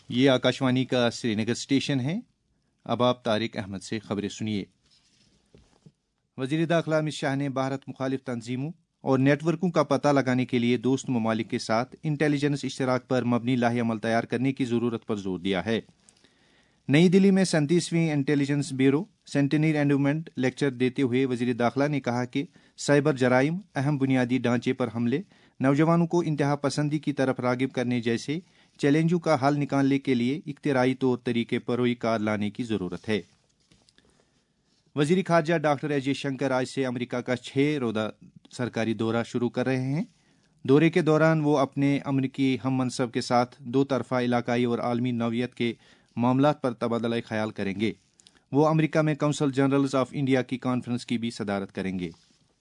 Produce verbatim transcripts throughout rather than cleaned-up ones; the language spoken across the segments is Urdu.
یہ آکاشوانی کا سری نگر اسٹیشن ہے۔ اب آپ طارق احمد سے خبریں سنیے۔ وزیر داخلہ امت شاہ نے بھارت مخالف تنظیموں اور نیٹ ورکوں کا پتہ لگانے کے لیے دوست ممالک کے ساتھ انٹیلیجنس اشتراک پر مبنی لاہ عمل تیار کرنے کی ضرورت پر زور دیا ہے۔ نئی دلی میں سینتیسویں intelligence bureau centenary endowment lecture دیتے ہوئے وزیر داخلہ نے کہا کہ سائبر جرائم، اہم بنیادی ڈھانچے پر حملے، نوجوانوں کو انتہا پسندی کی طرف راغب کرنے جیسے چیلنجوں کا حل نکالنے کے لیے اختراعی طور طریقے پر روئی کار لانے کی ضرورت ہے۔ وزیر خارجہ ڈاکٹر ایس جے شنکر آج سے امریکہ کا چھ روزہ سرکاری دورہ شروع کر رہے ہیں۔ دورے کے دوران وہ اپنے امریکی ہم منصب کے ساتھ دو طرفہ علاقائی اور عالمی نوعیت کے معاملات پر تبادلہ خیال کریں گے۔ وہ امریکہ میں کونسل جنرلز آف انڈیا کی کانفرنس کی بھی صدارت کریں گے۔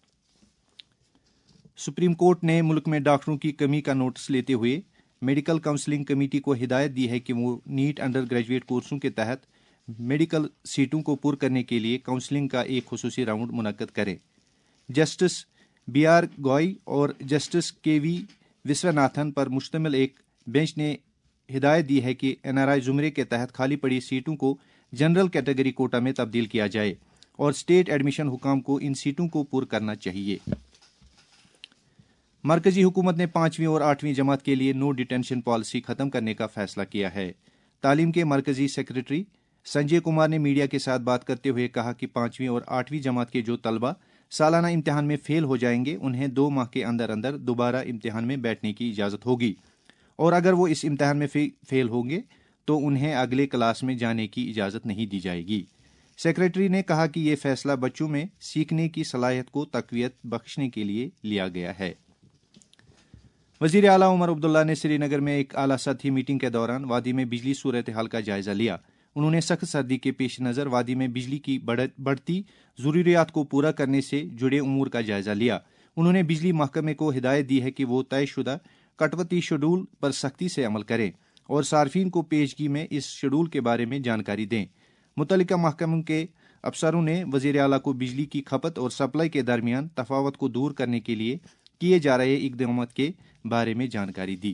سپریم کورٹ نے ملک میں ڈاکٹروں کی کمی کا نوٹس لیتے ہوئے میڈیکل کونسلنگ کمیٹی کو ہدایت دی ہے کہ وہ نیٹ انڈر گریجویٹ کورسوں کے تحت میڈیکل سیٹوں کو پر کرنے کے لیے کونسلنگ کا ایک خصوصی راؤنڈ منعقد کریں۔ جسٹس بی آر گوئی اور جسٹس کے وی وسواناتھن پر مشتمل ایک بینچ نے ہدایت دی ہے کہ این آر آئی زمرے کے تحت خالی پڑی سیٹوں کو جنرل کیٹیگری کوٹا میں تبدیل کیا جائے اور اسٹیٹ ایڈمیشن حکام کو ان سیٹوں کو پر کرنا چاہیے۔ مرکزی حکومت نے پانچویں اور آٹھویں جماعت کے لیے نو ڈیٹینشن پالیسی ختم کرنے کا فیصلہ کیا ہے۔ تعلیم کے مرکزی سیکرٹری سنجے کمار نے میڈیا کے ساتھ بات کرتے ہوئے کہا کہ پانچویں اور آٹھویں جماعت کے جو طلبہ سالانہ امتحان میں فیل ہو جائیں گے انہیں دو ماہ کے اندر اندر دوبارہ امتحان میں بیٹھنے کی اجازت ہوگی، اور اگر وہ اس امتحان میں فیل ہوں گے تو انہیں اگلے کلاس میں جانے کی اجازت نہیں دی جائے گی۔ سیکرٹری نے کہا کہ یہ فیصلہ بچوں میں سیکھنے کی صلاحیت کو تقویت بخشنے کے لیے لیا گیا ہے۔ وزیر اعلیٰ عمر عبداللہ نے سری نگر میں ایک اعلیٰ سطحی میٹنگ کے دوران وادی میں بجلی صورتحال کا جائزہ لیا۔ انہوں نے سخت سردی کے پیش نظر وادی میں بجلی کی بڑھتی ضروریات کو پورا کرنے سے جڑے امور کا جائزہ لیا۔ انہوں نے بجلی محکمے کو ہدایت دی ہے کہ وہ طے شدہ کٹوتی شیڈول پر سختی سے عمل کریں اور صارفین کو پیشگی میں اس شیڈول کے بارے میں جانکاری دیں۔ متعلقہ محکموں کے افسروں نے وزیر اعلیٰ کو بجلی کی کھپت اور سپلائی کے درمیان تفاوت کو دور کرنے کے لیے کیے جا رہے اقدامات کے بارے میں جانکاری دی۔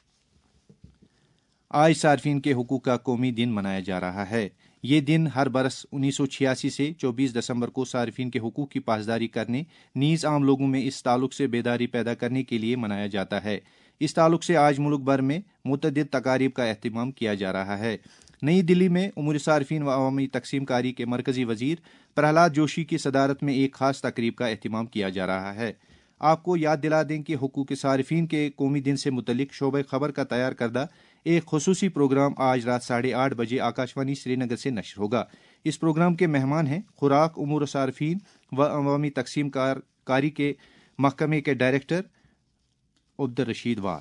آج صارفین کے حقوق کا قومی دن منایا جا رہا ہے۔ یہ دن ہر برس انیس سو چھیاسی سے چوبیس دسمبر کو صارفین کے حقوق کی پاسداری کرنے نیز عام لوگوں میں اس تعلق سے بیداری پیدا کرنے کے لیے منایا جاتا ہے۔ اس تعلق سے آج ملک بھر میں متعدد تقاریب کا اہتمام کیا جا رہا ہے۔ نئی دلی میں امور صارفین و عوامی تقسیم کاری کے مرکزی وزیر پرہلاد جوشی کی صدارت میں ایک خاص تقریب کا اہتمام کیا جا رہا ہے۔ آپ کو یاد دلا دیں کہ حقوق صارفین کے قومی دن سے متعلق شعبہ خبر کا تیار کردہ ایک خصوصی پروگرام آج رات ساڑھے آٹھ بجے آکاشوانی سری نگر سے نشر ہوگا۔ اس پروگرام کے مہمان ہیں خوراک امور صارفین و عوامی تقسیم کاری کے محکمے کے ڈائریکٹر عبدالرشید وار۔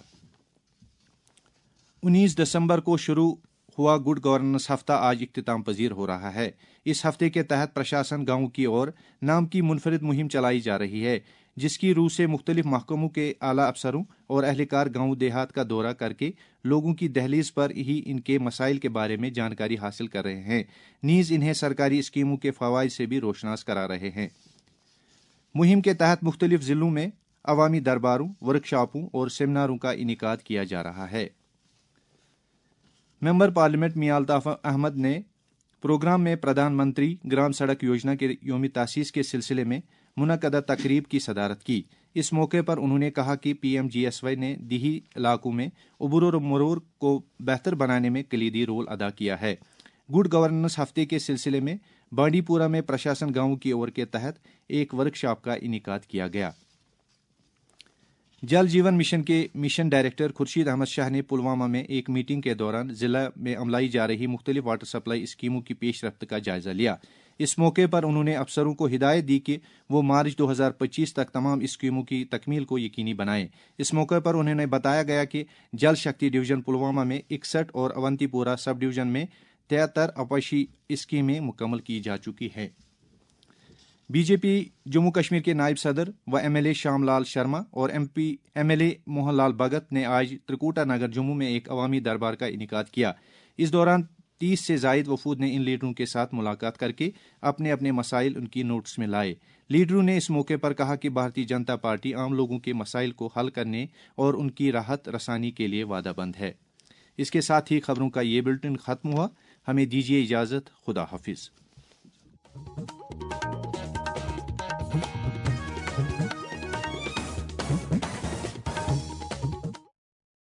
انیس دسمبر کو شروع ہوا گڈ گورننس ہفتہ آج اختتام پذیر ہو رہا ہے۔ اس ہفتے کے تحت پرشاسن گاؤں کی اور نام کی منفرد مہم چلائی جا رہی ہے، جس کی روح سے مختلف محکموں کے اعلیٰ افسروں اور اہلکار گاؤں دیہات کا دورہ کر کے لوگوں کی دہلیز پر ہی ان کے مسائل کے بارے میں جانکاری حاصل کر رہے ہیں، نیز انہیں سرکاری اسکیموں کے فوائد سے بھی روشناس کرا رہے ہیں۔ مہم کے تحت مختلف ضلعوں میں عوامی درباروں، ورکشاپوں اور سیمیناروں کا انعقاد کیا جا رہا ہے۔ ممبر پارلیمنٹ میاں الطاف احمد نے پروگرام میں پردھان منتری گرام سڑک یوجنا کے یوم تاسیس کے سلسلے میں منعقدہ تقریب کی صدارت کی۔ اس موقع پر انہوں نے کہا کہ P M G S Y نے دیہی علاقوں میں عبور و مرور کو بہتر بنانے میں کلیدی رول ادا کیا ہے۔ گڈ گورننس ہفتے کے سلسلے میں بانڈی پورہ میں پرشاسن گاؤں کی اور کے تحت ایک ورکشاپ کا انعقاد کیا گیا۔ جل جیون مشن کے مشن ڈائریکٹر خورشید احمد شاہ نے پلوامہ میں ایک میٹنگ کے دوران ضلع میں عملائی جا رہی مختلف واٹر سپلائی اسکیموں کی پیش رفت کا جائزہ لیا۔ اس موقع پر انہوں نے افسروں کو ہدایت دی کہ وہ مارچ دو ہزار پچیس تک تمام اسکیموں کی تکمیل کو یقینی بنائیں۔ اس موقع پر انہوں نے بتایا گیا کہ جل شکتی ڈویژن پلوامہ میں اکسٹھ اور اونتی پورہ سب ڈویژن میں تہتر آپاشی اسکیمیں مکمل کی جا چکی ہیں۔ B J P Jammu Kashmir کے نائب صدر و ایم ایل اے شام لال شرما اور M P M L A Mohan Lal Bhagat نے آج ترکوٹا نگر جموں میں ایک عوامی دربار کا انعقاد کیا۔ اس دوران تیس سے زائد وفود نے ان لیڈروں کے ساتھ ملاقات کر کے اپنے اپنے مسائل ان کی نوٹس میں لائے۔ لیڈروں نے اس موقع پر کہا کہ بھارتیہ جنتا پارٹی عام لوگوں کے مسائل کو حل کرنے اور ان کی راحت رسانی کے لیے وعدہ بند ہے۔ इसके साथ ही खबरों का ये बुलेटिन खत्म हुआ। हमें दीजिए इजाजत। खुदा हाफिज।